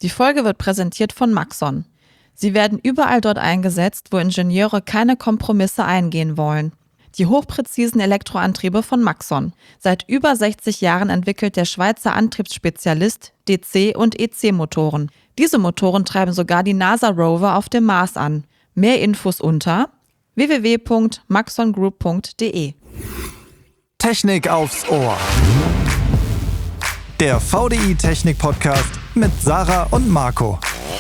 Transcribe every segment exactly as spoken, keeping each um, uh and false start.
Die Folge wird präsentiert von Maxon. Sie werden überall dort eingesetzt, wo Ingenieure keine Kompromisse eingehen wollen. Die hochpräzisen Elektroantriebe von Maxon. Seit über sechzig Jahren entwickelt der Schweizer Antriebsspezialist D C- und E C-Motoren. Diese Motoren treiben sogar die NASA-Rover auf dem Mars an. Mehr Infos unter w w w punkt maxon group punkt d e. Technik aufs Ohr. Der V D I Technik Podcast mit Sarah und Marco.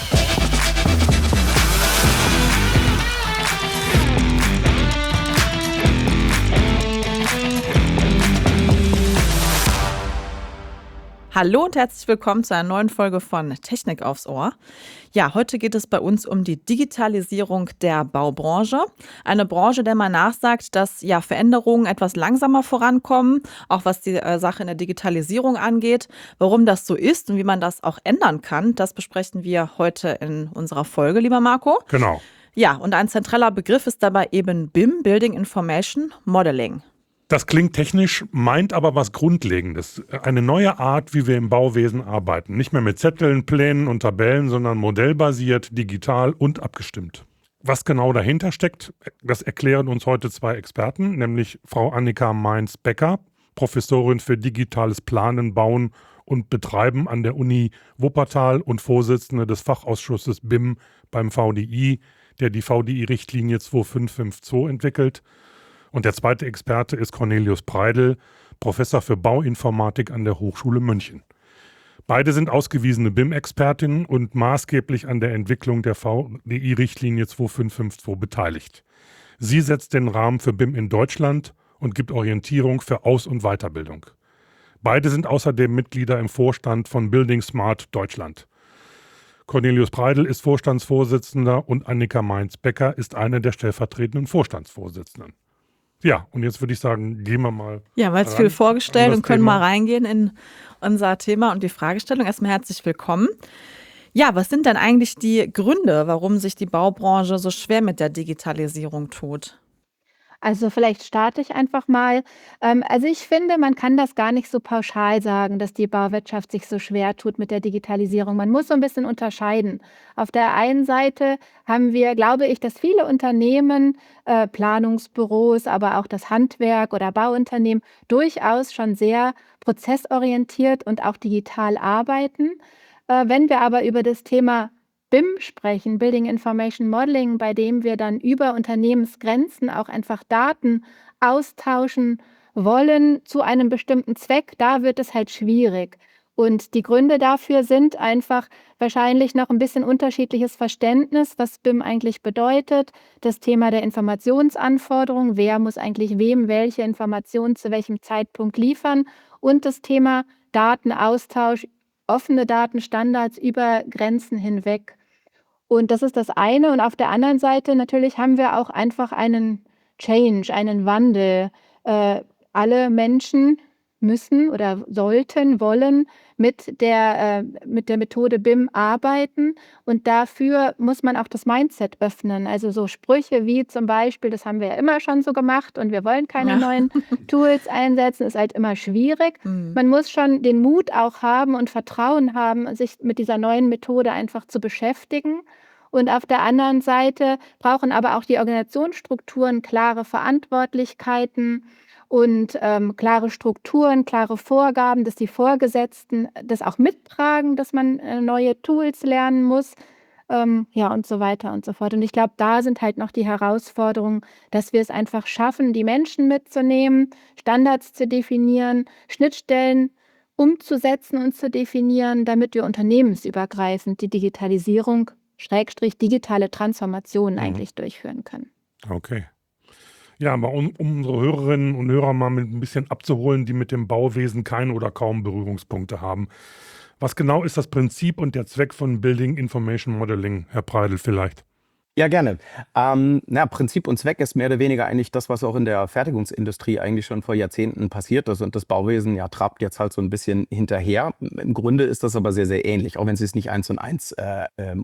Hallo und herzlich willkommen zu einer neuen Folge von Technik aufs Ohr. Ja, heute geht es bei uns um die Digitalisierung der Baubranche. Eine Branche, der man nachsagt, dass ja Veränderungen etwas langsamer vorankommen, auch was die äh, Sache in der Digitalisierung angeht. Warum das so ist und wie man das auch ändern kann, das besprechen wir heute in unserer Folge, lieber Marco. Genau. Ja, und ein zentraler Begriff ist dabei eben B I M, Building Information Modeling. Das klingt technisch, meint aber was Grundlegendes. Eine neue Art, wie wir im Bauwesen arbeiten. Nicht mehr mit Zetteln, Plänen und Tabellen, sondern modellbasiert, digital und abgestimmt. Was genau dahinter steckt, das erklären uns heute zwei Experten, nämlich Frau Annika Mainz-Becker, Professorin für digitales Planen, Bauen und Betreiben an der Uni Wuppertal und Vorsitzende des Fachausschusses B I M beim V D I, der die V D I-Richtlinie zwei fünf fünf zwei entwickelt. Und der zweite Experte ist Cornelius Preidl, Professor für Bauinformatik an der Hochschule München. Beide sind ausgewiesene B I M-Expertinnen und maßgeblich an der Entwicklung der V D I-Richtlinie zwei fünf fünf zwei beteiligt. Sie setzt den Rahmen für B I M in Deutschland und gibt Orientierung für Aus- und Weiterbildung. Beide sind außerdem Mitglieder im Vorstand von Building Smart Deutschland. Cornelius Preidl ist Vorstandsvorsitzender und Annika Mainz-Becker ist eine der stellvertretenden Vorstandsvorsitzenden. Ja, und jetzt würde ich sagen, gehen wir mal. Ja, weil es viel vorgestellt und können mal reingehen in unser Thema und die Fragestellung. Erstmal herzlich willkommen. Ja, was sind denn eigentlich die Gründe, warum sich die Baubranche so schwer mit der Digitalisierung tut? Also vielleicht starte ich einfach mal. Ähm, also ich finde, man kann das gar nicht so pauschal sagen, dass die Bauwirtschaft sich so schwer tut mit der Digitalisierung. Man muss so ein bisschen unterscheiden. Auf der einen Seite haben wir, glaube ich, dass viele Unternehmen, äh, Planungsbüros, aber auch das Handwerk oder Bauunternehmen durchaus schon sehr prozessorientiert und auch digital arbeiten. Äh, wenn wir aber über das Thema B I M sprechen, Building Information Modeling, bei dem wir dann über Unternehmensgrenzen auch einfach Daten austauschen wollen zu einem bestimmten Zweck, da wird es halt schwierig. Und die Gründe dafür sind einfach wahrscheinlich noch ein bisschen unterschiedliches Verständnis, was B I M eigentlich bedeutet, das Thema der Informationsanforderungen, wer muss eigentlich wem welche Informationen zu welchem Zeitpunkt liefern und das Thema Datenaustausch, offene Datenstandards über Grenzen hinweg. Und das ist das eine. Und auf der anderen Seite natürlich haben wir auch einfach einen Change, einen Wandel. Äh, alle Menschen müssen oder sollten, wollen mit der, äh, mit der Methode B I M arbeiten. Und dafür muss man auch das Mindset öffnen. Also so Sprüche wie zum Beispiel, das haben wir ja immer schon so gemacht und wir wollen keine Ja. neuen Tools einsetzen, ist halt immer schwierig. Mhm. Man muss schon den Mut auch haben und Vertrauen haben, sich mit dieser neuen Methode einfach zu beschäftigen. Und auf der anderen Seite brauchen aber auch die Organisationsstrukturen klare Verantwortlichkeiten und ähm, klare Strukturen, klare Vorgaben, dass die Vorgesetzten das auch mittragen, dass man äh, neue Tools lernen muss. Ähm, ja, und so weiter und so fort. Und ich glaube, da sind halt noch die Herausforderungen, dass wir es einfach schaffen, die Menschen mitzunehmen, Standards zu definieren, Schnittstellen umzusetzen und zu definieren, damit wir unternehmensübergreifend die Digitalisierung, Schrägstrich digitale Transformation Mhm. eigentlich durchführen können. Okay. Ja, aber um, um unsere Hörerinnen und Hörer mal mit ein bisschen abzuholen, die mit dem Bauwesen keine oder kaum Berührungspunkte haben. Was genau ist das Prinzip und der Zweck von Building Information Modeling, Herr Preidl vielleicht? Ja, gerne. Ähm, na, Prinzip und Zweck ist mehr oder weniger eigentlich das, was auch in der Fertigungsindustrie eigentlich schon vor Jahrzehnten passiert ist. Und das Bauwesen ja trabt jetzt halt so ein bisschen hinterher. Im Grunde ist das aber sehr, sehr ähnlich, auch wenn sie es nicht eins und eins äh, ähm,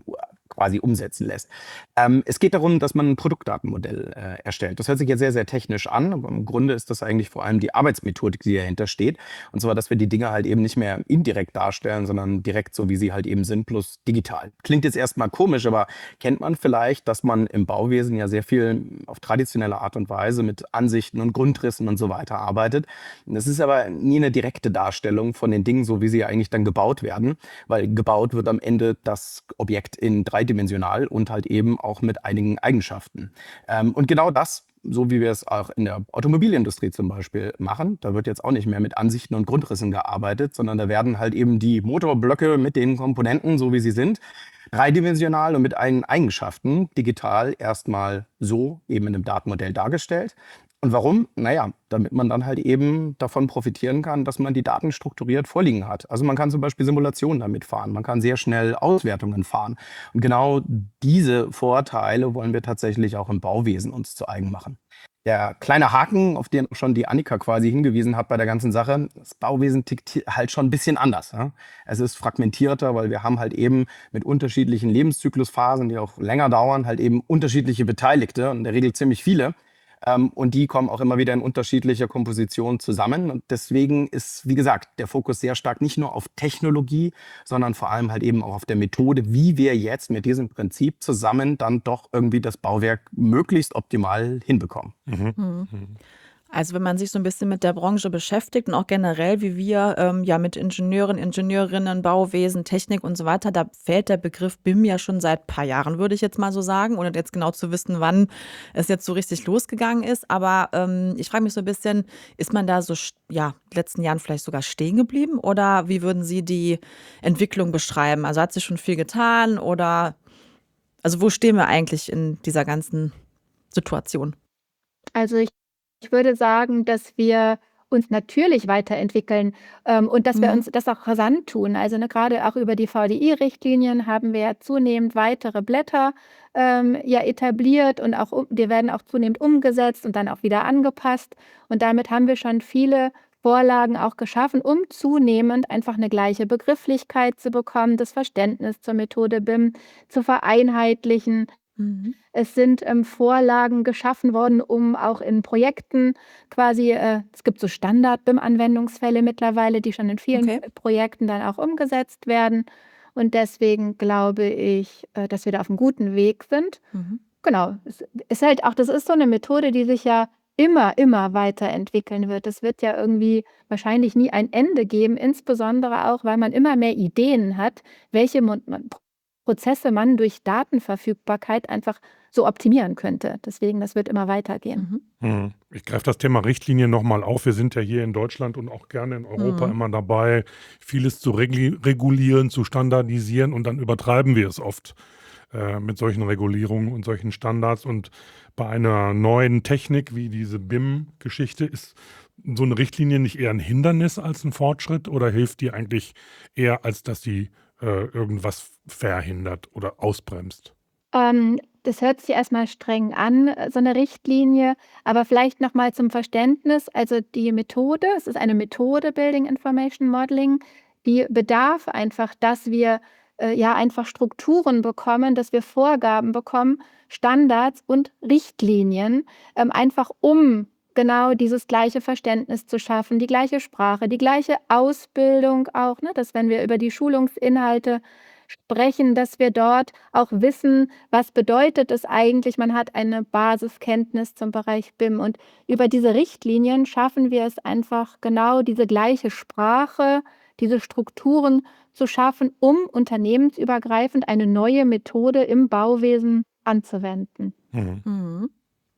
quasi umsetzen lässt. Ähm, es geht darum, dass man ein Produktdatenmodell äh, erstellt. Das hört sich jetzt sehr, sehr technisch an, aber im Grunde ist das eigentlich vor allem die Arbeitsmethodik, die dahinter steht. Und zwar, dass wir die Dinge halt eben nicht mehr indirekt darstellen, sondern direkt so, wie sie halt eben sind, plus digital. Klingt jetzt erstmal komisch, aber kennt man vielleicht, dass man im Bauwesen ja sehr viel auf traditionelle Art und Weise mit Ansichten und Grundrissen und so weiter arbeitet. Das ist aber nie eine direkte Darstellung von den Dingen, so wie sie eigentlich dann gebaut werden, weil gebaut wird am Ende das Objekt in dreidimensional und halt eben auch mit einigen Eigenschaften. Ähm, und genau das, so wie wir es auch in der Automobilindustrie zum Beispiel machen, da wird jetzt auch nicht mehr mit Ansichten und Grundrissen gearbeitet, sondern da werden halt eben die Motorblöcke mit den Komponenten, so wie sie sind, dreidimensional und mit allen Eigenschaften digital erstmal so eben in einem Datenmodell dargestellt. Und warum? Naja, damit man dann halt eben davon profitieren kann, dass man die Daten strukturiert vorliegen hat. Also man kann zum Beispiel Simulationen damit fahren, man kann sehr schnell Auswertungen fahren. Und genau diese Vorteile wollen wir tatsächlich auch im Bauwesen uns zu eigen machen. Der kleine Haken, auf den schon die Annika quasi hingewiesen hat bei der ganzen Sache, das Bauwesen tickt halt schon ein bisschen anders. Ja? Es ist fragmentierter, weil wir haben halt eben mit unterschiedlichen Lebenszyklusphasen, die auch länger dauern, halt eben unterschiedliche Beteiligte und in der Regel ziemlich viele. Ähm, und die kommen auch immer wieder in unterschiedlicher Komposition zusammen. Und deswegen ist, wie gesagt, der Fokus sehr stark nicht nur auf Technologie, sondern vor allem halt eben auch auf der Methode, wie wir jetzt mit diesem Prinzip zusammen dann doch irgendwie das Bauwerk möglichst optimal hinbekommen. Mhm. Mhm. Also wenn man sich so ein bisschen mit der Branche beschäftigt und auch generell, wie wir ähm, ja mit Ingenieuren, Ingenieurinnen, Bauwesen, Technik und so weiter, da fällt der Begriff B I M ja schon seit ein paar Jahren, würde ich jetzt mal so sagen, ohne jetzt genau zu wissen, wann es jetzt so richtig losgegangen ist. Aber ähm, ich frage mich so ein bisschen, ist man da so st- ja, in den letzten Jahren vielleicht sogar stehen geblieben oder wie würden Sie die Entwicklung beschreiben? Also hat sich schon viel getan oder also wo stehen wir eigentlich in dieser ganzen Situation? Also ich, ich würde sagen, dass wir uns natürlich weiterentwickeln ähm, und dass wir Mhm. uns das auch rasant tun. Also ne, gerade auch über die V D I-Richtlinien haben wir ja zunehmend weitere Blätter ähm, ja etabliert und auch um, die werden auch zunehmend umgesetzt und dann auch wieder angepasst. Und damit haben wir schon viele Vorlagen auch geschaffen, um zunehmend einfach eine gleiche Begrifflichkeit zu bekommen, das Verständnis zur Methode B I M zu vereinheitlichen. Mhm. Es sind ähm, Vorlagen geschaffen worden, um auch in Projekten quasi, äh, es gibt so Standard-B I M-Anwendungsfälle mittlerweile, die schon in vielen Okay. Projekten dann auch umgesetzt werden. Und deswegen glaube ich, äh, dass wir da auf einem guten Weg sind. Mhm. Genau, es ist halt auch, das ist so eine Methode, die sich ja immer, immer weiterentwickeln wird. Es wird ja irgendwie wahrscheinlich nie ein Ende geben, insbesondere auch, weil man immer mehr Ideen hat, welche Mon man Prozesse man durch Datenverfügbarkeit einfach so optimieren könnte. Deswegen, das wird immer weitergehen. Mhm. Mhm. Ich greife das Thema Richtlinien nochmal auf. Wir sind ja hier in Deutschland und auch gerne in Europa Mhm. immer dabei, vieles zu regli- regulieren, zu standardisieren und dann übertreiben wir es oft äh, mit solchen Regulierungen und solchen Standards. Und bei einer neuen Technik wie diese B I M-Geschichte ist so eine Richtlinie nicht eher ein Hindernis als ein Fortschritt oder hilft die eigentlich eher, als dass sie äh, irgendwas verhindert oder ausbremst? Ähm, das hört sich erstmal streng an, äh, so eine Richtlinie, aber vielleicht noch mal zum Verständnis. Also, die Methode, es ist eine Methode Building Information Modeling, die bedarf einfach, dass wir, äh, ja, einfach Strukturen bekommen, dass wir Vorgaben bekommen, Standards und Richtlinien, ähm, einfach um genau dieses gleiche Verständnis zu schaffen, die gleiche Sprache, die gleiche Ausbildung auch, ne, dass wenn wir über die Schulungsinhalte sprechen, dass wir dort auch wissen, was bedeutet es eigentlich, man hat eine Basiskenntnis zum Bereich B I M. Und über diese Richtlinien schaffen wir es einfach genau, diese gleiche Sprache, diese Strukturen zu schaffen, um unternehmensübergreifend eine neue Methode im Bauwesen anzuwenden. Mhm. Mhm.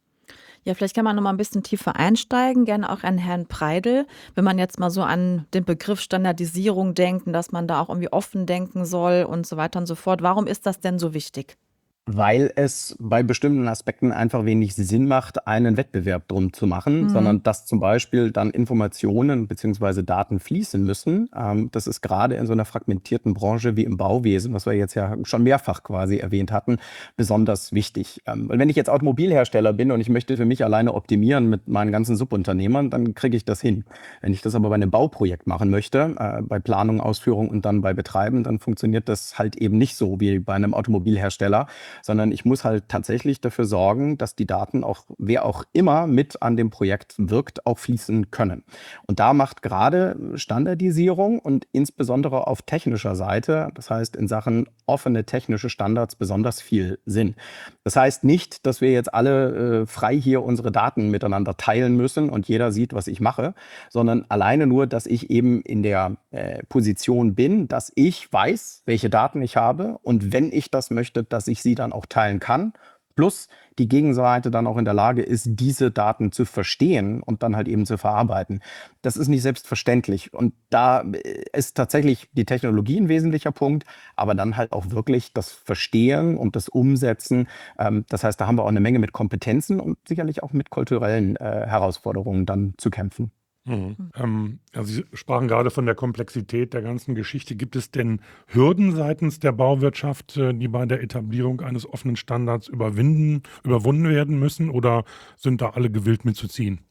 Ja, vielleicht kann man noch mal ein bisschen tiefer einsteigen, gerne auch an Herrn Preidel. Wenn man jetzt mal so an den Begriff Standardisierung denkt, dass man da auch irgendwie offen denken soll und so weiter und so fort. Warum ist das denn so wichtig? Weil es bei bestimmten Aspekten einfach wenig Sinn macht, einen Wettbewerb drum zu machen, Mhm. sondern dass zum Beispiel dann Informationen bzw. Daten fließen müssen. Ähm, das ist gerade in so einer fragmentierten Branche wie im Bauwesen, was wir jetzt ja schon mehrfach quasi erwähnt hatten, besonders wichtig. Ähm, weil wenn ich jetzt Automobilhersteller bin und ich möchte für mich alleine optimieren mit meinen ganzen Subunternehmern, dann kriege ich das hin. Wenn ich das aber bei einem Bauprojekt machen möchte, äh, bei Planung, Ausführung und dann bei Betreiben, dann funktioniert das halt eben nicht so wie bei einem Automobilhersteller, sondern ich muss halt tatsächlich dafür sorgen, dass die Daten auch, wer auch immer mit an dem Projekt wirkt, auch fließen können. Und da macht gerade Standardisierung und insbesondere auf technischer Seite, das heißt in Sachen offene technische Standards, besonders viel Sinn. Das heißt nicht, dass wir jetzt alle äh, frei hier unsere Daten miteinander teilen müssen und jeder sieht, was ich mache, sondern alleine nur, dass ich eben in der äh, Position bin, dass ich weiß, welche Daten ich habe und wenn ich das möchte, dass ich sie dann auch teilen kann. Plus die Gegenseite dann auch in der Lage ist, diese Daten zu verstehen und dann halt eben zu verarbeiten. Das ist nicht selbstverständlich. Und da ist tatsächlich die Technologie ein wesentlicher Punkt, aber dann halt auch wirklich das Verstehen und das Umsetzen. Ähm, das heißt, da haben wir auch eine Menge mit Kompetenzen und sicherlich auch mit kulturellen äh, Herausforderungen dann zu kämpfen. Mhm. Ähm, ja, Sie sprachen gerade von der Komplexität der ganzen Geschichte. Gibt es denn Hürden seitens der Bauwirtschaft, äh, die bei der Etablierung eines offenen Standards überwinden, überwunden werden müssen, oder sind da alle gewillt mitzuziehen?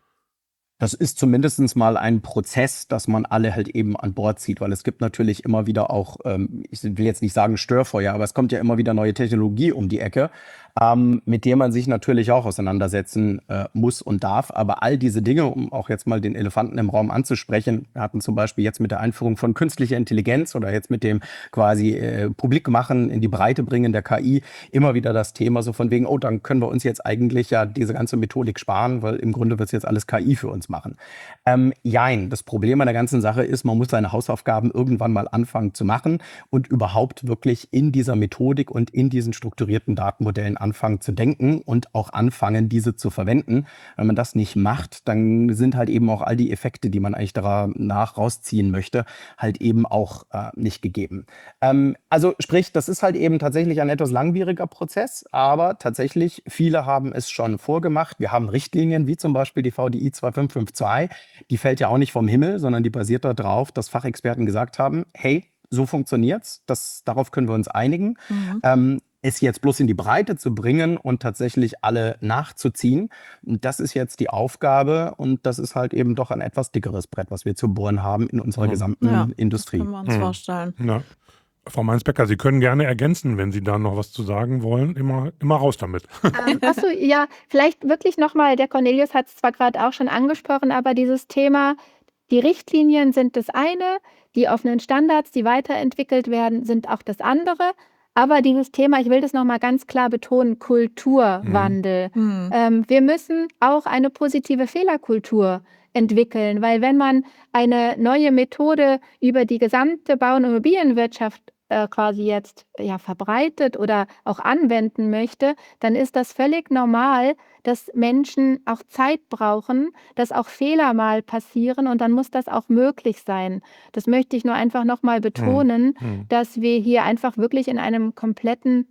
Das ist zumindest mal ein Prozess, dass man alle halt eben an Bord zieht, weil es gibt natürlich immer wieder auch, ähm, ich will jetzt nicht sagen Störfeuer, aber es kommt ja immer wieder neue Technologie um die Ecke, ähm, mit der man sich natürlich auch auseinandersetzen äh, muss und darf. Aber all diese Dinge, um auch jetzt mal den Elefanten im Raum anzusprechen, wir hatten zum Beispiel jetzt mit der Einführung von künstlicher Intelligenz oder jetzt mit dem quasi äh, Publikmachen, in die Breite bringen der K I, immer wieder das Thema so von wegen, oh, dann können wir uns jetzt eigentlich ja diese ganze Methodik sparen, weil im Grunde wird es jetzt alles K I für uns machen. Ähm, jein, das Problem an der ganzen Sache ist, man muss seine Hausaufgaben irgendwann mal anfangen zu machen und überhaupt wirklich in dieser Methodik und in diesen strukturierten Datenmodellen anfangen zu denken und auch anfangen, diese zu verwenden. Wenn man das nicht macht, dann sind halt eben auch all die Effekte, die man eigentlich danach rausziehen möchte, halt eben auch äh, nicht gegeben. Ähm, also sprich, das ist halt eben tatsächlich ein etwas langwieriger Prozess, aber tatsächlich, viele haben es schon vorgemacht. Wir haben Richtlinien, wie zum Beispiel die V D I zwei fünf fünf zwei, die fällt ja auch nicht vom Himmel, sondern die basiert darauf, dass Fachexperten gesagt haben, hey, so funktioniert's, das, darauf können wir uns einigen. Mhm. Ähm, es jetzt bloß in die Breite zu bringen und tatsächlich alle nachzuziehen, das ist jetzt die Aufgabe und das ist halt eben doch ein etwas dickeres Brett, was wir zu bohren haben in unserer Mhm. gesamten Ja, Industrie. Können wir uns Mhm. vorstellen. Ja. Frau Mainz-Becker, Sie können gerne ergänzen, wenn Sie da noch was zu sagen wollen. Immer, immer raus damit. Ähm, achso, ja, vielleicht wirklich nochmal, der Cornelius hat es zwar gerade auch schon angesprochen, aber dieses Thema, die Richtlinien sind das eine, die offenen Standards, die weiterentwickelt werden, sind auch das andere. Aber dieses Thema, ich will das nochmal ganz klar betonen, Kulturwandel. Mhm. Ähm, wir müssen auch eine positive Fehlerkultur entwickeln, weil wenn man eine neue Methode über die gesamte Bau- und Immobilienwirtschaft äh, quasi jetzt ja, verbreitet oder auch anwenden möchte, dann ist das völlig normal, dass Menschen auch Zeit brauchen, dass auch Fehler mal passieren und dann muss das auch möglich sein. Das möchte ich nur einfach nochmal betonen, Mhm. dass wir hier einfach wirklich in einem kompletten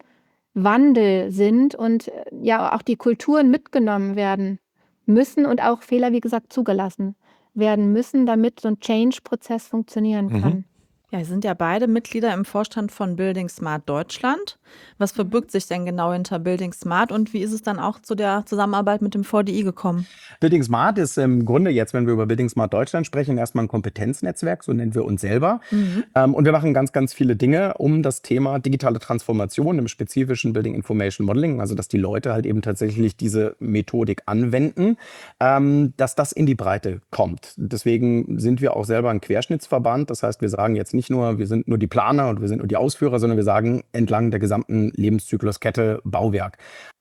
Wandel sind und äh, ja auch die Kulturen mitgenommen werden müssen und auch Fehler, wie gesagt, zugelassen werden müssen, damit so ein Change-Prozess funktionieren Mhm. kann. Ja, Sie sind ja beide Mitglieder im Vorstand von Building Smart Deutschland. Was verbirgt sich denn genau hinter Building Smart und wie ist es dann auch zu der Zusammenarbeit mit dem V D I gekommen? Building Smart ist im Grunde jetzt, wenn wir über Building Smart Deutschland sprechen, erstmal ein Kompetenznetzwerk, so nennen wir uns selber. Mhm. Ähm, und wir machen ganz, ganz viele Dinge um das Thema digitale Transformation im spezifischen Building Information Modeling, also dass die Leute halt eben tatsächlich diese Methodik anwenden, ähm, dass das in die Breite kommt. Deswegen sind wir auch selber ein Querschnittsverband. Das heißt, wir sagen jetzt nicht nur, wir sind nur die Planer und wir sind nur die Ausführer, sondern wir sagen entlang der gesamten Lebenszykluskette Bauwerk.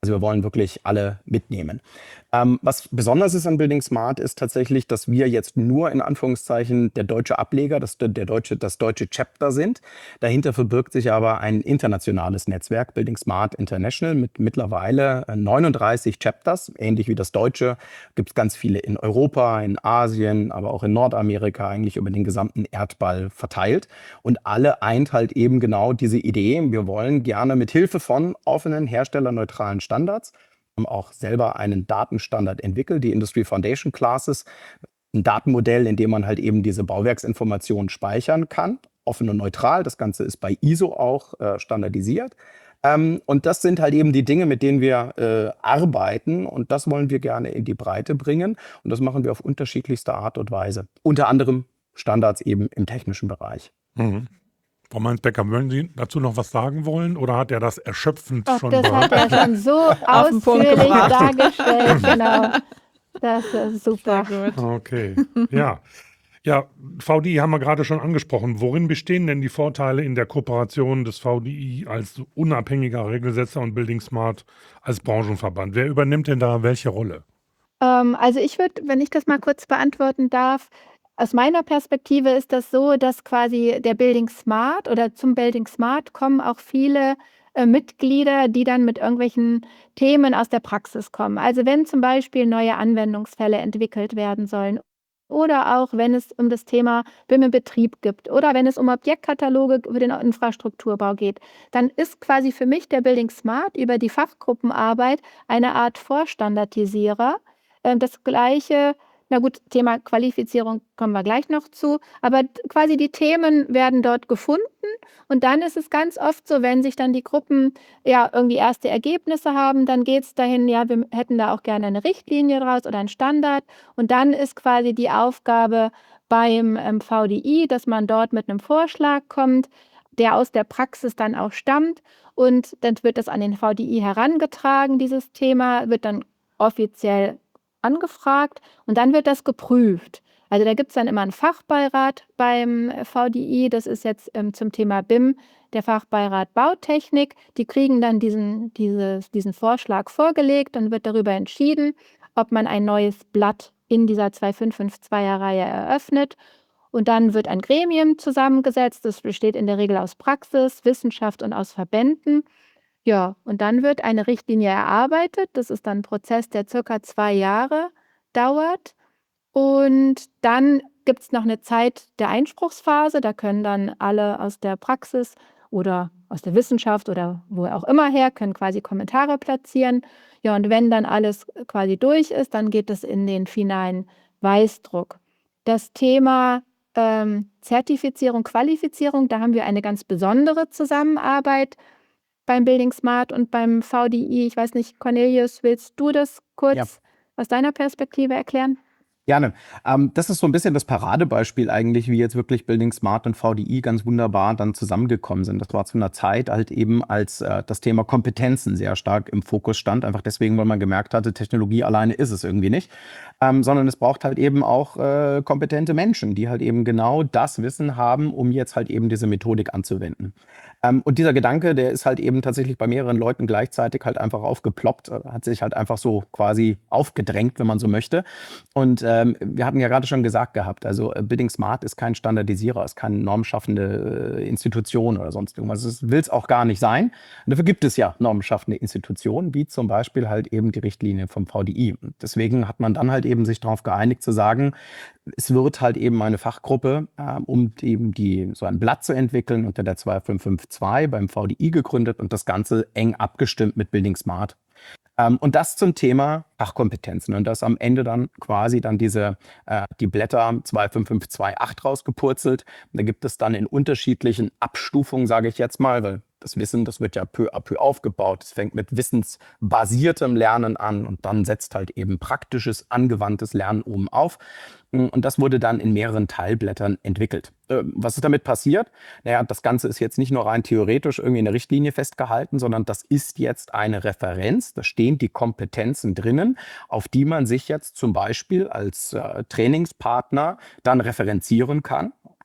Also wir wollen wirklich alle mitnehmen. Ähm, was besonders ist an Building Smart ist tatsächlich, dass wir jetzt nur in Anführungszeichen der deutsche Ableger, das, der deutsche, das deutsche Chapter sind. Dahinter verbirgt sich aber ein internationales Netzwerk, Building Smart International, mit mittlerweile neununddreißig Chapters. Ähnlich wie das deutsche gibt es ganz viele in Europa, in Asien, aber auch in Nordamerika, eigentlich über den gesamten Erdball verteilt. Und alle eint halt eben genau diese Idee. Wir wollen gerne mit Hilfe von offenen, herstellerneutralen Standards, haben auch selber einen Datenstandard entwickelt, die Industry Foundation Classes, ein Datenmodell, in dem man halt eben diese Bauwerksinformationen speichern kann, offen und neutral. Das Ganze ist bei I S O auch äh, standardisiert. Ähm, und das sind halt eben die Dinge, mit denen wir äh, arbeiten, und das wollen wir gerne in die Breite bringen, und das machen wir auf unterschiedlichste Art und Weise. Unter anderem Standards eben im technischen Bereich. Mhm. Frau Mainz-Becker, wollen Sie dazu noch was sagen wollen oder hat er das erschöpfend Doch, schon das hat er schon so Auf den Punkt ausführlich gebracht. dargestellt. Genau. Das ist super. Sehr gut. Okay, ja. Ja, V D I haben wir gerade schon angesprochen. Worin bestehen denn die Vorteile in der Kooperation des V D I als unabhängiger Regelsetzer und Building Smart als Branchenverband? Wer übernimmt denn da welche Rolle? Ähm, also ich würde, wenn ich das mal kurz beantworten darf, aus meiner Perspektive ist das so, dass quasi der Building Smart oder zum Building Smart kommen auch viele äh, Mitglieder, die dann mit irgendwelchen Themen aus der Praxis kommen. Also wenn zum Beispiel neue Anwendungsfälle entwickelt werden sollen oder auch wenn es um das Thema B I M im Betrieb gibt oder wenn es um Objektkataloge für den Infrastrukturbau geht, dann ist quasi für mich der Building Smart über die Fachgruppenarbeit eine Art Vorstandardisierer. Ähm, Das gleiche, na gut, Thema Qualifizierung kommen wir gleich noch zu, aber d- quasi die Themen werden dort gefunden und dann ist es ganz oft so, wenn sich dann die Gruppen ja irgendwie erste Ergebnisse haben, dann geht es dahin, ja, wir hätten da auch gerne eine Richtlinie draus oder einen Standard, und dann ist quasi die Aufgabe beim ähm, V D I, dass man dort mit einem Vorschlag kommt, der aus der Praxis dann auch stammt, und dann wird das an den V D I herangetragen, dieses Thema, wird dann offiziell angefragt und dann wird das geprüft. Also da gibt es dann immer einen Fachbeirat beim V D I, das ist jetzt ähm, zum Thema B I M der Fachbeirat Bautechnik. Die kriegen dann diesen, dieses, diesen Vorschlag vorgelegt, dann wird darüber entschieden, ob man ein neues Blatt in dieser zwei fünf fünf zwei-Reihe eröffnet. Und dann wird ein Gremium zusammengesetzt, das besteht in der Regel aus Praxis, Wissenschaft und aus Verbänden. Ja, und dann wird eine Richtlinie erarbeitet. Das ist dann ein Prozess, der circa zwei Jahre dauert. Und dann gibt es noch eine Zeit der Einspruchsphase. Da können dann alle aus der Praxis oder aus der Wissenschaft oder wo auch immer her, können quasi Kommentare platzieren. Ja, und wenn dann alles quasi durch ist, dann geht es in den finalen Weißdruck. Das Thema ähm, Zertifizierung, Qualifizierung, da haben wir eine ganz besondere Zusammenarbeit beim Building Smart und beim V D I. Ich weiß nicht, Cornelius, willst du das kurz Ja. aus deiner Perspektive erklären? Gerne. Ähm, das ist so ein bisschen das Paradebeispiel eigentlich, wie jetzt wirklich Building Smart und V D I ganz wunderbar dann zusammengekommen sind. Das war zu einer Zeit halt eben, als äh, das Thema Kompetenzen sehr stark im Fokus stand. Einfach deswegen, weil man gemerkt hatte, Technologie alleine ist es irgendwie nicht. Ähm, sondern es braucht halt eben auch äh, kompetente Menschen, die halt eben genau das Wissen haben, um jetzt halt eben diese Methodik anzuwenden. Ähm, und dieser Gedanke, der ist halt eben tatsächlich bei mehreren Leuten gleichzeitig halt einfach aufgeploppt, äh, hat sich halt einfach so quasi aufgedrängt, wenn man so möchte. Und ähm, wir hatten ja gerade schon gesagt gehabt, also äh, Building Smart ist kein Standardisierer, ist keine normschaffende äh, Institution oder sonst irgendwas. Das will es auch gar nicht sein. Und dafür gibt es ja normschaffende Institutionen, wie zum Beispiel halt eben die Richtlinie vom V D I. Und deswegen hat man dann halt eben sich darauf geeinigt zu sagen, es wird halt eben eine Fachgruppe, äh, um eben die, so ein Blatt zu entwickeln, unter der zwei fünf fünf zwei beim V D I gegründet und das Ganze eng abgestimmt mit Building Smart. Ähm, und das zum Thema Fachkompetenzen. Und das am Ende dann quasi dann diese, äh, die Blätter zwei fünf fünf zwei acht rausgepurzelt. Und da gibt es dann in unterschiedlichen Abstufungen, sage ich jetzt mal, weil das Wissen, das wird ja peu à peu aufgebaut. Es fängt mit wissensbasiertem Lernen an und dann setzt halt eben praktisches, angewandtes Lernen oben auf. Und das wurde dann in mehreren Teilblättern entwickelt. Was ist damit passiert? Naja, das Ganze ist jetzt nicht nur rein theoretisch irgendwie in der Richtlinie festgehalten, sondern das ist jetzt eine Referenz. Da stehen die Kompetenzen drinnen, auf die man sich jetzt zum Beispiel als äh, Trainingspartner dann referenzieren kann.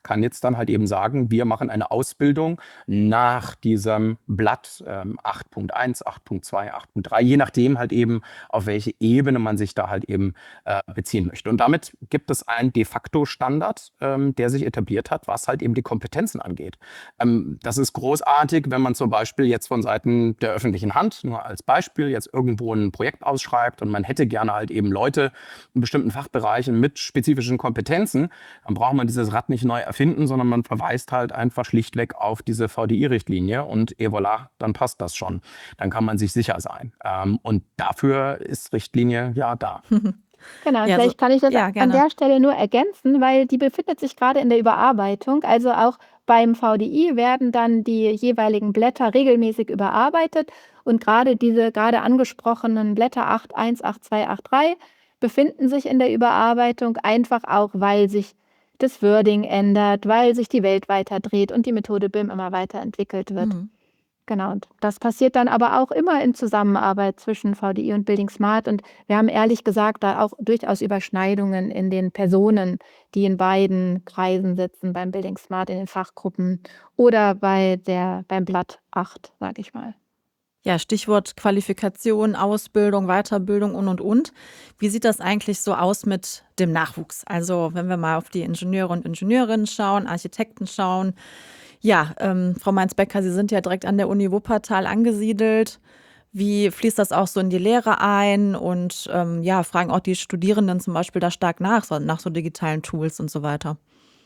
kann jetzt dann halt eben sagen, wir machen eine Ausbildung nach diesem Blatt ähm, acht Punkt eins, acht Punkt zwei, acht Punkt drei, je nachdem halt eben, auf welche Ebene man sich da halt eben äh, beziehen möchte. Und damit gibt es einen de facto Standard, ähm, der sich etabliert hat, was halt eben die Kompetenzen angeht. Ähm, das ist großartig, wenn man zum Beispiel jetzt von Seiten der öffentlichen Hand, nur als Beispiel, jetzt irgendwo ein Projekt ausschreibt und man hätte gerne halt eben Leute in bestimmten Fachbereichen mit spezifischen Kompetenzen, dann braucht man dieses Rad nicht neu erfinden, sondern man verweist halt einfach schlichtweg auf diese V D I-Richtlinie und et voilà, dann passt das schon. Dann kann man sich sicher sein. Ähm, und dafür ist Richtlinie ja da. Genau, und Ja, so, vielleicht kann ich das ja, an gerne. der Stelle nur ergänzen, weil die befindet sich gerade in der Überarbeitung. Also auch beim V D I werden dann die jeweiligen Blätter regelmäßig überarbeitet und gerade diese gerade angesprochenen Blätter acht Punkt eins, acht Punkt zwei, acht Punkt drei befinden sich in der Überarbeitung, einfach auch, weil sich das Wording ändert, weil sich die Welt weiter dreht und die Methode B I M immer weiterentwickelt wird. Mhm. Genau, und das passiert dann aber auch immer in Zusammenarbeit zwischen V D I und Building Smart. Und wir haben ehrlich gesagt da auch durchaus Überschneidungen in den Personen, die in beiden Kreisen sitzen, beim Building Smart in den Fachgruppen oder bei der, beim Blatt acht, sage ich mal. Ja, Stichwort Qualifikation, Ausbildung, Weiterbildung und, und, und. Wie sieht das eigentlich so aus mit dem Nachwuchs? Also wenn wir mal auf die Ingenieure und Ingenieurinnen schauen, Architekten schauen. Ja, ähm, Frau Mainz-Becker, Sie sind ja direkt an der Uni Wuppertal angesiedelt. Wie fließt das auch so in die Lehre ein? Und ähm, ja, fragen auch die Studierenden zum Beispiel da stark nach, so, nach so digitalen Tools und so weiter?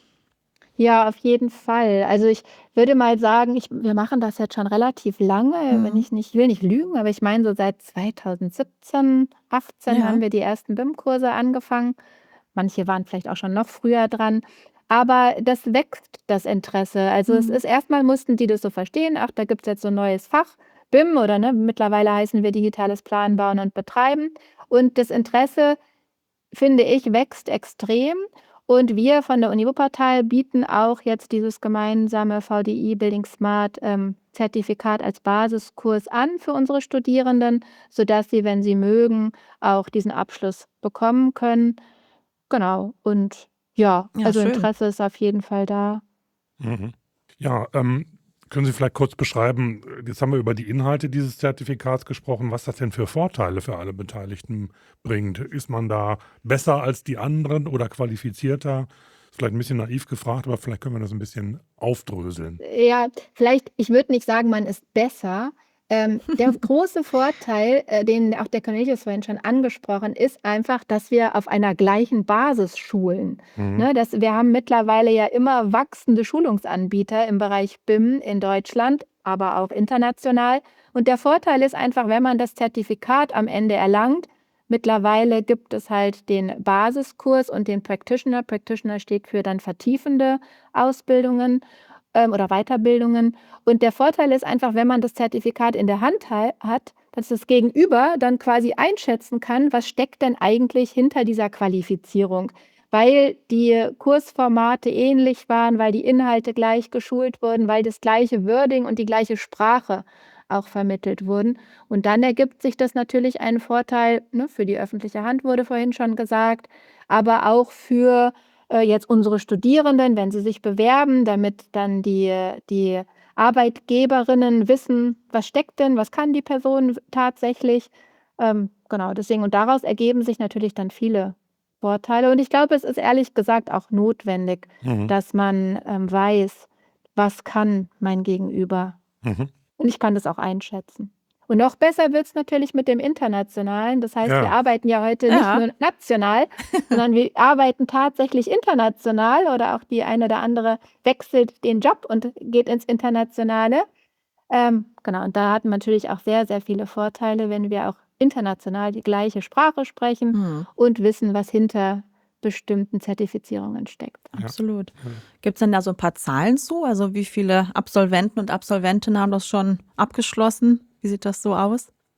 Ja, auf jeden Fall. Also ich würde mal sagen, ich, wir machen das jetzt schon relativ lange, wenn Mhm. ich nicht, ich will nicht lügen, aber ich meine, so seit zweitausendsiebzehn, achtzehn Ja. haben wir die ersten B I M-Kurse angefangen. Manche waren vielleicht auch schon noch früher dran. Aber das wächst, das Interesse. Also es Mhm. ist erstmal mussten die das so verstehen, ach, da gibt es jetzt so ein neues Fach, B I M oder ne, mittlerweile heißen wir digitales Planen, Bauen und Betreiben. Und das Interesse, finde ich, wächst extrem. Und wir von der Uni Wuppertal bieten auch jetzt dieses gemeinsame V D I Building Smart ähm, Zertifikat als Basiskurs an für unsere Studierenden, sodass sie, wenn sie mögen, auch diesen Abschluss bekommen können. Genau. Und ja, Ja, also schön. Interesse ist auf jeden Fall da. Mhm. Ja, ähm, können Sie vielleicht kurz beschreiben, jetzt haben wir über die Inhalte dieses Zertifikats gesprochen, was das denn für Vorteile für alle Beteiligten bringt. Ist man da besser als die anderen oder qualifizierter? Ist vielleicht ein bisschen naiv gefragt, aber vielleicht können wir das ein bisschen aufdröseln. Ja, vielleicht, ich würde nicht sagen, man ist besser. Ähm, der große Vorteil, äh, den auch der Cornelius vorhin schon angesprochen, ist einfach, dass wir auf einer gleichen Basis schulen. Mhm. Ne, das, wir haben mittlerweile ja immer wachsende Schulungsanbieter im Bereich B I M in Deutschland, aber auch international. Und der Vorteil ist einfach, wenn man das Zertifikat am Ende erlangt, mittlerweile gibt es halt den Basiskurs und den Practitioner. Practitioner steht für dann vertiefende Ausbildungen ähm, oder Weiterbildungen. Und der Vorteil ist einfach, wenn man das Zertifikat in der Hand ha- hat, dass das Gegenüber dann quasi einschätzen kann, was steckt denn eigentlich hinter dieser Qualifizierung. Weil die Kursformate ähnlich waren, weil die Inhalte gleich geschult wurden, weil das gleiche Wording und die gleiche Sprache auch vermittelt wurden. Und dann ergibt sich das natürlich einen Vorteil, ne, für die öffentliche Hand, wurde vorhin schon gesagt, aber auch für äh, jetzt unsere Studierenden, wenn sie sich bewerben, damit dann die, die Arbeitgeberinnen wissen, was steckt denn, was kann die Person tatsächlich. Ähm, genau, deswegen, und daraus ergeben sich natürlich dann viele Vorteile. Und ich glaube, es ist ehrlich gesagt auch notwendig, Mhm. dass man ähm, weiß, was kann mein Gegenüber. Mhm. Und ich kann das auch einschätzen. Und noch besser wird es natürlich mit dem Internationalen. Das heißt, Ja. wir arbeiten ja heute Ja. nicht nur national, sondern wir arbeiten tatsächlich international oder auch die eine oder andere wechselt den Job und geht ins Internationale. Ähm, genau, und da hatten wir natürlich auch sehr, sehr viele Vorteile, wenn wir auch international die gleiche Sprache sprechen Mhm. und wissen, was hinter bestimmten Zertifizierungen steckt. Ja. Absolut. Ja. Gibt es denn da so ein paar Zahlen zu? Also wie viele Absolventen und Absolventinnen haben das schon abgeschlossen? Wie sieht das so aus?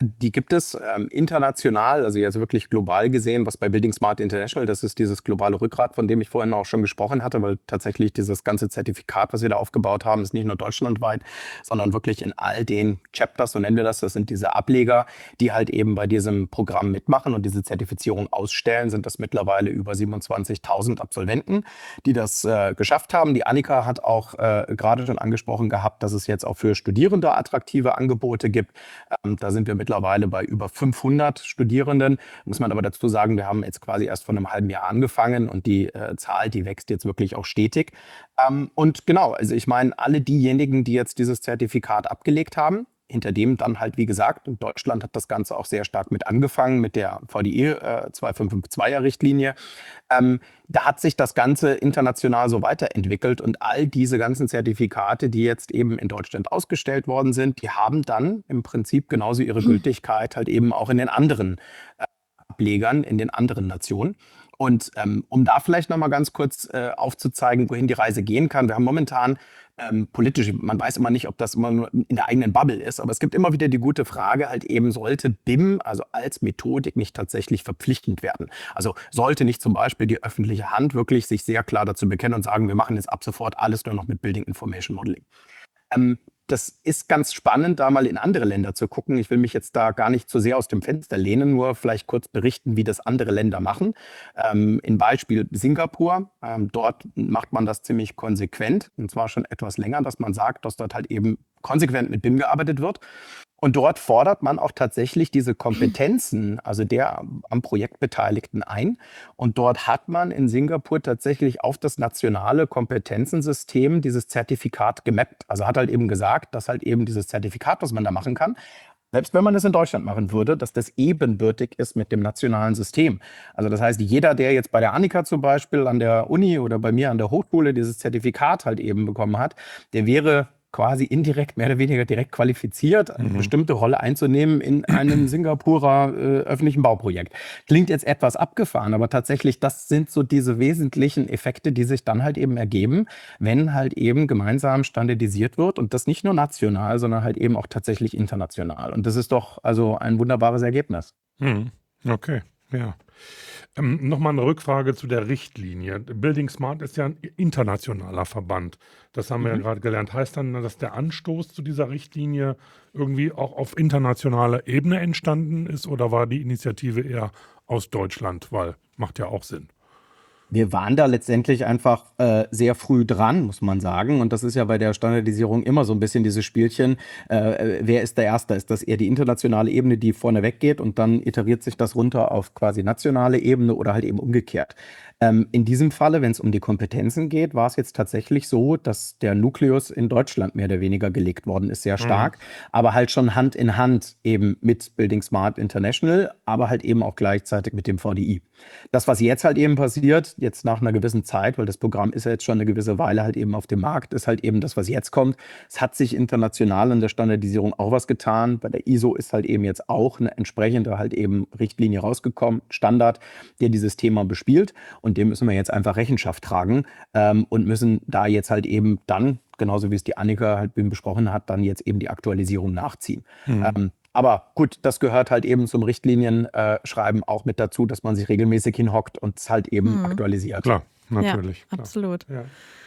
Die gibt es ähm, international, also jetzt wirklich global gesehen, was bei Building Smart International, das ist dieses globale Rückgrat, von dem ich vorhin auch schon gesprochen hatte, weil tatsächlich dieses ganze Zertifikat, was wir da aufgebaut haben, ist nicht nur deutschlandweit, sondern wirklich in all den Chapters, so nennen wir das, das sind diese Ableger, die halt eben bei diesem Programm mitmachen und diese Zertifizierung ausstellen, sind das mittlerweile über siebenundzwanzigtausend Absolventen, die das äh, geschafft haben. Die Annika hat auch äh, gerade schon angesprochen gehabt, dass es jetzt auch für Studierende attraktive Angebote gibt. Ähm, da sind wir mittlerweile bei über fünfhundert Studierenden. Muss man aber dazu sagen, wir haben jetzt quasi erst vor einem halben Jahr angefangen und die äh, Zahl, die wächst jetzt wirklich auch stetig. Ähm, und genau, also ich meine, alle diejenigen, die jetzt dieses Zertifikat abgelegt haben, hinter dem dann halt, wie gesagt, in Deutschland hat das Ganze auch sehr stark mit angefangen, mit der V D I äh, zweitausendfünfhundertfünfundzwanziger-Richtlinie. Ähm, da hat sich das Ganze international so weiterentwickelt und all diese ganzen Zertifikate, die jetzt eben in Deutschland ausgestellt worden sind, die haben dann im Prinzip genauso ihre Gültigkeit halt eben auch in den anderen äh, Ablegern, in den anderen Nationen. Und ähm, um da vielleicht nochmal ganz kurz äh, aufzuzeigen, wohin die Reise gehen kann. Wir haben momentan ähm, politisch, man weiß immer nicht, ob das immer nur in der eigenen Bubble ist, aber es gibt immer wieder die gute Frage, halt eben sollte B I M, also als Methodik, nicht tatsächlich verpflichtend werden. Also sollte nicht zum Beispiel die öffentliche Hand wirklich sich sehr klar dazu bekennen und sagen, wir machen jetzt ab sofort alles nur noch mit Building Information Modeling. Ähm, Das ist ganz spannend, da mal in andere Länder zu gucken. Ich will mich jetzt da gar nicht zu sehr aus dem Fenster lehnen, nur vielleicht kurz berichten, wie das andere Länder machen. Ähm, in Beispiel Singapur, ähm, dort macht man das ziemlich konsequent, und zwar schon etwas länger, dass man sagt, dass dort halt eben konsequent mit B I M gearbeitet wird. Und dort fordert man auch tatsächlich diese Kompetenzen, also der am Projekt Beteiligten ein. Und dort hat man in Singapur tatsächlich auf das nationale Kompetenzensystem dieses Zertifikat gemappt. Also hat halt eben gesagt, dass halt eben dieses Zertifikat, was man da machen kann, selbst wenn man es in Deutschland machen würde, dass das ebenbürtig ist mit dem nationalen System. Also das heißt, jeder, der jetzt bei der Annika zum Beispiel an der Uni oder bei mir an der Hochschule dieses Zertifikat halt eben bekommen hat, der wäre quasi indirekt, mehr oder weniger direkt qualifiziert, eine Mhm. bestimmte Rolle einzunehmen in einem Singapurer äh, öffentlichen Bauprojekt. Klingt jetzt etwas abgefahren, aber tatsächlich, das sind so diese wesentlichen Effekte, die sich dann halt eben ergeben, wenn halt eben gemeinsam standardisiert wird und das nicht nur national, sondern halt eben auch tatsächlich international. Und das ist doch also ein wunderbares Ergebnis. Mhm. Okay, ja. Ähm, Nochmal eine Rückfrage zu der Richtlinie. Building Smart ist ja ein internationaler Verband. Das haben wir ja Mhm. gerade gelernt. Heißt dann, dass der Anstoß zu dieser Richtlinie irgendwie auch auf internationaler Ebene entstanden ist oder war die Initiative eher aus Deutschland? Weil macht ja auch Sinn. Wir waren da letztendlich einfach äh, sehr früh dran, muss man sagen. Und das ist ja bei der Standardisierung immer so ein bisschen dieses Spielchen. Äh, wer ist der Erste? Ist das eher die internationale Ebene, die vorne weggeht und dann iteriert sich das runter auf quasi nationale Ebene oder halt eben umgekehrt? Ähm, in diesem Falle, wenn es um die Kompetenzen geht, war es jetzt tatsächlich so, dass der Nukleus in Deutschland mehr oder weniger gelegt worden ist, sehr Mhm. stark, aber halt schon Hand in Hand eben mit Building Smart International, aber halt eben auch gleichzeitig mit dem V D I. Das, was jetzt halt eben passiert, jetzt nach einer gewissen Zeit, weil das Programm ist ja jetzt schon eine gewisse Weile halt eben auf dem Markt, ist halt eben das, was jetzt kommt. Es hat sich international in der Standardisierung auch was getan. Bei der I S O ist halt eben jetzt auch eine entsprechende halt eben Richtlinie rausgekommen, Standard, der dieses Thema bespielt. Und dem müssen wir jetzt einfach Rechenschaft tragen ähm, und müssen da jetzt halt eben dann, genauso wie es die Annika halt eben besprochen hat, dann jetzt eben die Aktualisierung nachziehen. Mhm. Ähm, aber gut, das gehört halt eben zum Richtlinienschreiben auch mit dazu, dass man sich regelmäßig hinhockt und es halt eben Mhm. aktualisiert. Klar, Ja, natürlich. klar. absolut. Ja.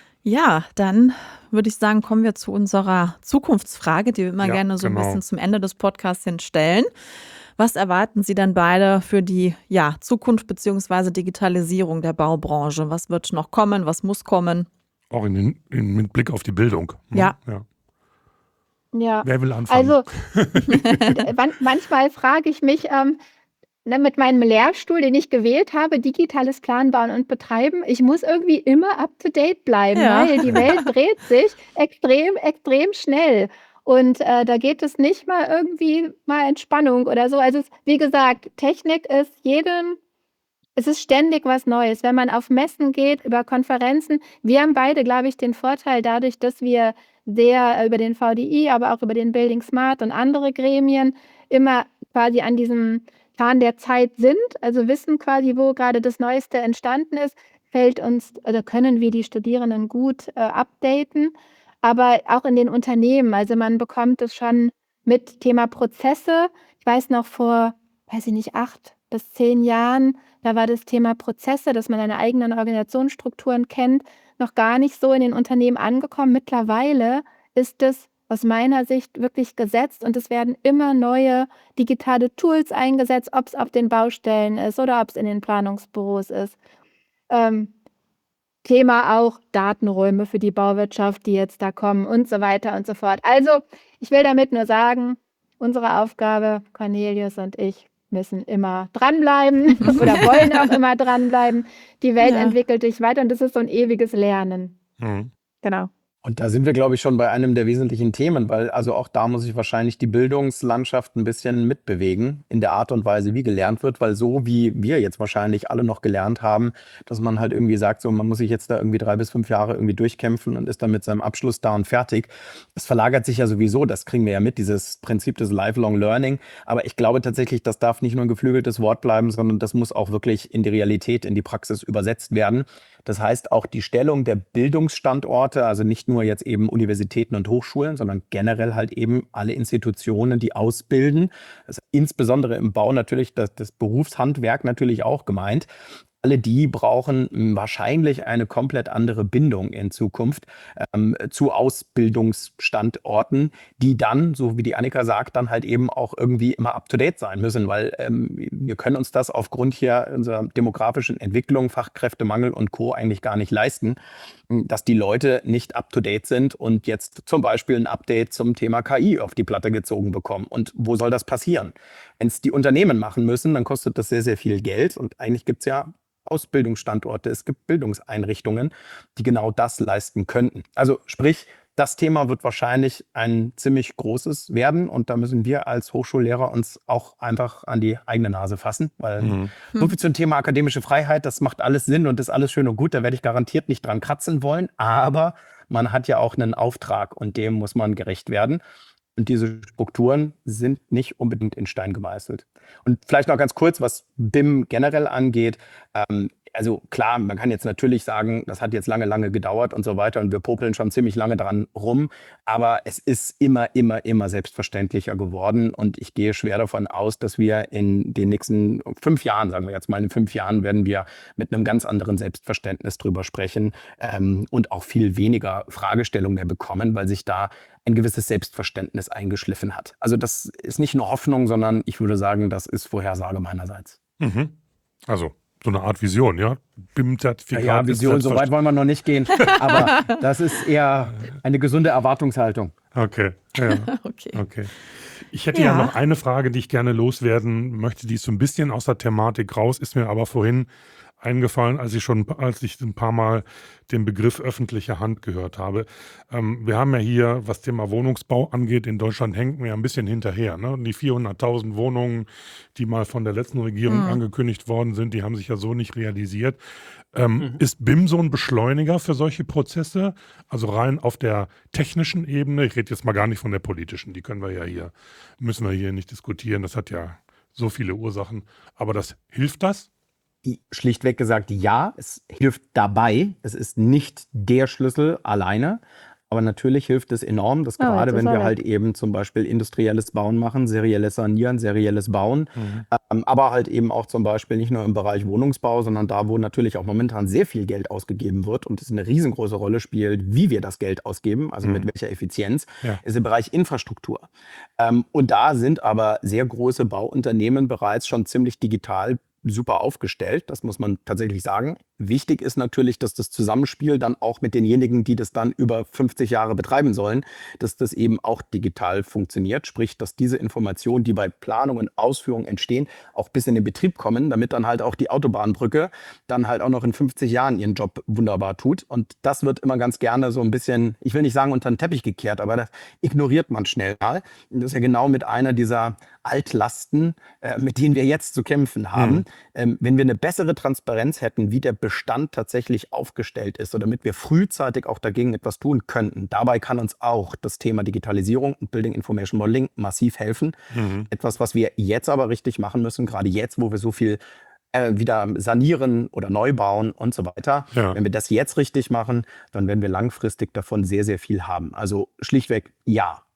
Ja, dann würde ich sagen, kommen wir zu unserer Zukunftsfrage, die wir immer Ja, gerne so ein genau. bisschen zum Ende des Podcasts hin stellen. Was erwarten Sie denn beide für die ja, Zukunft bzw. Digitalisierung der Baubranche? Was wird noch kommen? Was muss kommen? Auch in den, in, mit Blick auf die Bildung. ne? Ja. ja. Ja, Wer will anfangen? also man, manchmal frage ich mich, ähm, ne, mit meinem Lehrstuhl, den ich gewählt habe, digitales Planbauen und Betreiben, ich muss irgendwie immer up-to-date bleiben, Ja. weil die Welt dreht sich extrem, extrem schnell. Und äh, da geht es nicht mal irgendwie mal Entspannung oder so. Also es, wie gesagt, Technik ist jedem, es ist ständig was Neues. Wenn man auf Messen geht, über Konferenzen, wir haben beide, glaube ich, den Vorteil dadurch, dass wir sehr äh, über den V D I, aber auch über den Building Smart und andere Gremien immer quasi an diesem Zahn der Zeit sind, also wissen quasi, wo gerade das Neueste entstanden ist, fällt uns oder können wir die Studierenden gut äh, updaten, aber auch in den Unternehmen. Also man bekommt es schon mit Thema Prozesse. Ich weiß noch vor, weiß ich nicht, acht bis zehn Jahren, da war das Thema Prozesse, dass man seine eigenen Organisationsstrukturen kennt, noch gar nicht so in den Unternehmen angekommen. Mittlerweile ist es aus meiner Sicht wirklich gesetzt und es werden immer neue digitale Tools eingesetzt, ob es auf den Baustellen ist oder ob es in den Planungsbüros ist. Ähm, Thema auch Datenräume für die Bauwirtschaft, die jetzt da kommen und so weiter und so fort. Also ich will damit nur sagen, unsere Aufgabe, Cornelius und ich, müssen immer dranbleiben oder wollen auch immer dranbleiben. Die Welt Ja. entwickelt sich weiter und das ist so ein ewiges Lernen. Mhm. Genau. Und da sind wir, glaube ich, schon bei einem der wesentlichen Themen, weil also auch da muss sich wahrscheinlich die Bildungslandschaft ein bisschen mitbewegen in der Art und Weise, wie gelernt wird, weil so wie wir jetzt wahrscheinlich alle noch gelernt haben, dass man halt irgendwie sagt, so man muss sich jetzt da irgendwie drei bis fünf Jahre irgendwie durchkämpfen und ist dann mit seinem Abschluss da und fertig. Das verlagert sich ja sowieso, das kriegen wir ja mit, dieses Prinzip des Lifelong Learning. Aber ich glaube tatsächlich, das darf nicht nur ein geflügeltes Wort bleiben, sondern das muss auch wirklich in die Realität, in die Praxis übersetzt werden. Das heißt, auch die Stellung der Bildungsstandorte, also nicht nur jetzt eben Universitäten und Hochschulen, sondern generell halt eben alle Institutionen, die ausbilden. Das ist insbesondere im Bau natürlich das, das Berufshandwerk natürlich auch gemeint. Alle die brauchen wahrscheinlich eine komplett andere Bindung in Zukunft ähm, zu Ausbildungsstandorten, die dann, so wie die Annika sagt, dann halt eben auch irgendwie immer up-to-date sein müssen, weil ähm, wir können uns das aufgrund hier unserer demografischen Entwicklung, Fachkräftemangel und Co. eigentlich gar nicht leisten, dass die Leute nicht up-to-date sind und jetzt zum Beispiel ein Update zum Thema K I auf die Platte gezogen bekommen. Und wo soll das passieren? Wenn es die Unternehmen machen müssen, dann kostet das sehr, sehr viel Geld und eigentlich gibt es ja Ausbildungsstandorte, es gibt Bildungseinrichtungen, die genau das leisten könnten. Also sprich, das Thema wird wahrscheinlich ein ziemlich großes werden und da müssen wir als Hochschullehrer uns auch einfach an die eigene Nase fassen, weil Mhm. so viel zum Thema akademische Freiheit, das macht alles Sinn und ist alles schön und gut, da werde ich garantiert nicht dran kratzen wollen, aber man hat ja auch einen Auftrag und dem muss man gerecht werden. Und diese Strukturen sind nicht unbedingt in Stein gemeißelt. Und vielleicht noch ganz kurz, was B I M generell angeht. Ähm, also klar, man kann jetzt natürlich sagen, das hat jetzt lange, lange gedauert und so weiter und wir popeln schon ziemlich lange dran rum. Aber es ist immer, immer, immer selbstverständlicher geworden und ich gehe schwer davon aus, dass wir in den nächsten fünf Jahren, sagen wir jetzt mal in fünf Jahren, werden wir mit einem ganz anderen Selbstverständnis drüber sprechen ähm, und auch viel weniger Fragestellungen mehr bekommen, weil sich da ein gewisses Selbstverständnis eingeschliffen hat. Also das ist nicht nur Hoffnung, sondern ich würde sagen, das ist Vorhersage meinerseits. Mhm. Also so eine Art Vision, ja? B I M-Zertifikat. Ja, ist Vision, so weit wollen wir noch nicht gehen, aber das ist eher eine gesunde Erwartungshaltung. Okay, ja. Okay. Okay. Ich hätte ja. Ja. noch eine Frage, die ich gerne loswerden möchte, die ist so ein bisschen aus der Thematik raus, ist mir aber vorhin eingefallen, als ich schon, als ich ein paar Mal den Begriff öffentliche Hand gehört habe. Ähm, wir haben ja hier, was Thema Wohnungsbau angeht, in Deutschland hängen wir ja ein bisschen hinterher. Ne? Und die vierhunderttausend Wohnungen, die mal von der letzten Regierung Mhm. angekündigt worden sind, die haben sich ja so nicht realisiert. Ähm, Mhm. Ist B I M so ein Beschleuniger für solche Prozesse? Also rein auf der technischen Ebene, ich rede jetzt mal gar nicht von der politischen, die können wir ja hier, müssen wir hier nicht diskutieren, das hat ja so viele Ursachen. Aber das hilft das? Schlichtweg gesagt, ja, es hilft dabei. Es ist nicht der Schlüssel alleine. Aber natürlich hilft es enorm, dass Oh, gerade jetzt ist wenn er wir weg. halt eben zum Beispiel industrielles Bauen machen, serielles Sanieren, serielles Bauen, Mhm. ähm, aber halt eben auch zum Beispiel nicht nur im Bereich Wohnungsbau, sondern da, wo natürlich auch momentan sehr viel Geld ausgegeben wird und es eine riesengroße Rolle spielt, wie wir das Geld ausgeben, also mit Mhm. welcher Effizienz, Ja. ist im Bereich Infrastruktur. Ähm, und da sind aber sehr große Bauunternehmen bereits schon ziemlich digital super aufgestellt, das muss man tatsächlich sagen. Wichtig ist natürlich, dass das Zusammenspiel dann auch mit denjenigen, die das dann über fünfzig Jahre betreiben sollen, dass das eben auch digital funktioniert. Sprich, dass diese Informationen, die bei Planung und Ausführung entstehen, auch bis in den Betrieb kommen, damit dann halt auch die Autobahnbrücke dann halt auch noch in fünfzig Jahren ihren Job wunderbar tut. Und das wird immer ganz gerne so ein bisschen, ich will nicht sagen unter den Teppich gekehrt, aber das ignoriert man schnell mal. Und das ist ja genau mit einer dieser Altlasten, äh, mit denen wir jetzt zu kämpfen haben. Mhm. Ähm, wenn wir eine bessere Transparenz hätten, wie der Bestand tatsächlich aufgestellt ist, oder damit wir frühzeitig auch dagegen etwas tun könnten, dabei kann uns auch das Thema Digitalisierung und Building Information Modeling massiv helfen. Mhm. Etwas, was wir jetzt aber richtig machen müssen, gerade jetzt, wo wir so viel äh, wieder sanieren oder neu bauen und so weiter. Ja. Wenn wir das jetzt richtig machen, dann werden wir langfristig davon sehr, sehr viel haben. Also schlichtweg ja.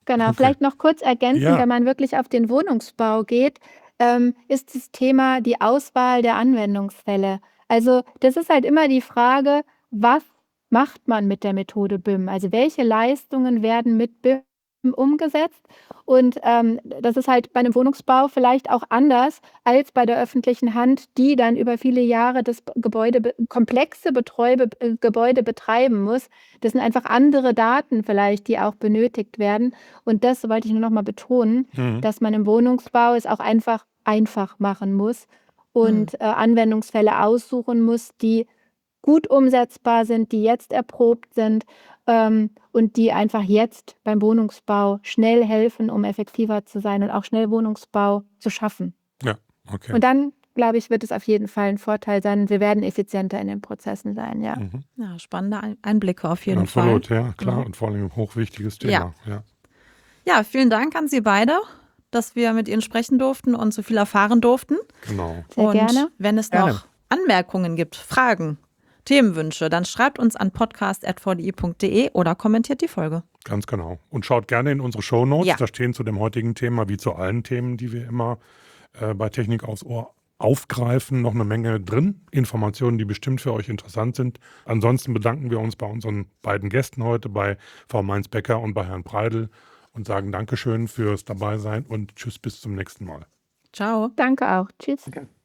Genau, Okay. vielleicht noch kurz ergänzen, Ja. wenn man wirklich auf den Wohnungsbau geht, ähm, ist das Thema die Auswahl der Anwendungsfälle. Also das ist halt immer die Frage, was macht man mit der Methode B I M? Also welche Leistungen werden mit B I M umgesetzt? Und ähm, das ist halt bei einem Wohnungsbau vielleicht auch anders als bei der öffentlichen Hand, die dann über viele Jahre das Gebäude, be- komplexe Betreu äh, Gebäude betreiben muss. Das sind einfach andere Daten vielleicht, die auch benötigt werden. Und das wollte ich nur noch mal betonen, Mhm. dass man im Wohnungsbau es auch einfach einfach machen muss und äh, Anwendungsfälle aussuchen muss, die gut umsetzbar sind, die jetzt erprobt sind ähm, und die einfach jetzt beim Wohnungsbau schnell helfen, um effektiver zu sein und auch schnell Wohnungsbau zu schaffen. Ja, okay. Und dann, glaube ich, wird es auf jeden Fall ein Vorteil sein. Wir werden effizienter in den Prozessen sein, ja. Mhm. Ja, spannende Ein- Einblicke auf jeden Absolut, Fall. ja, klar. Ja. Und vor allem ein hochwichtiges Ja. Thema. Ja. Ja, vielen Dank an Sie beide, dass wir mit Ihnen sprechen durften und so viel erfahren durften. Genau. Sehr und gerne. wenn es Gerne. noch Anmerkungen gibt, Fragen, Themenwünsche, dann schreibt uns an podcast at v d i punkt d e oder kommentiert die Folge. Ganz genau. Und schaut gerne in unsere Shownotes. Ja. Da stehen zu dem heutigen Thema, wie zu allen Themen, die wir immer äh, bei Technik aufs Ohr aufgreifen, noch eine Menge drin. Informationen, die bestimmt für euch interessant sind. Ansonsten bedanken wir uns bei unseren beiden Gästen heute, bei Frau Mainz-Becker und bei Herrn Preidl, und sagen Dankeschön fürs Dabeisein und tschüss bis zum nächsten Mal. Ciao. Danke auch. Tschüss. Okay.